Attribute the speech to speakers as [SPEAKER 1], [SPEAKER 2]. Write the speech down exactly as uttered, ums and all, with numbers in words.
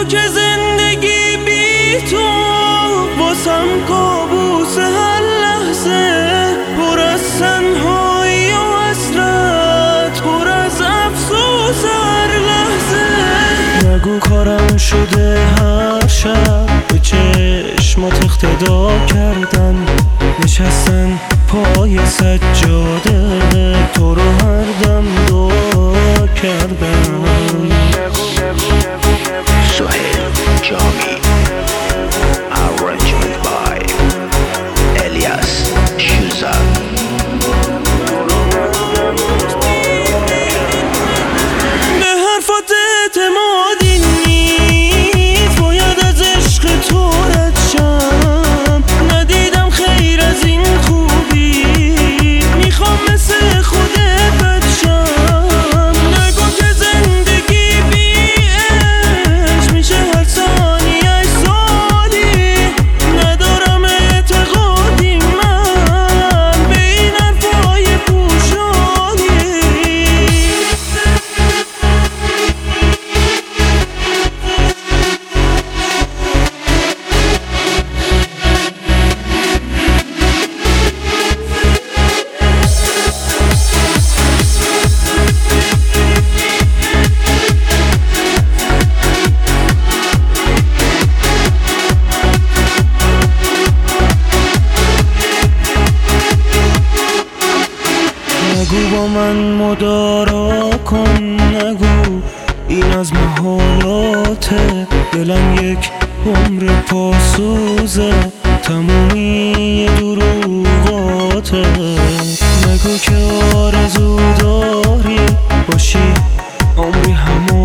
[SPEAKER 1] نگو که زندگی بی تو واسم کابوس هر لحظه، پر از تنهایی و حسرت، پر از افسوس هر لحظه. نگو کارم شده هر شب به چشمات اقتدا کردن، نشستن پای سجاده تو رو هر دم دعا کردن.
[SPEAKER 2] سهیل جامی Arrangement by الیاس شوزر.
[SPEAKER 1] به حرفات اعتمادی نیست، باید از عشق تو رد شم. ندیدم خیر از این خوبی، میخوام مثل خودت بد شم. نگو که زندگی بی عشق میشه هر ثانیه‌اش سالی. ندارم اعتقادی من به این حرفای پوشالی. نگو با من مدارا کن، نگو این از محالاته. دلم یک عمر پاسوزه، تمومی دروغاته. نگو که آرزو داری باشی عمری همون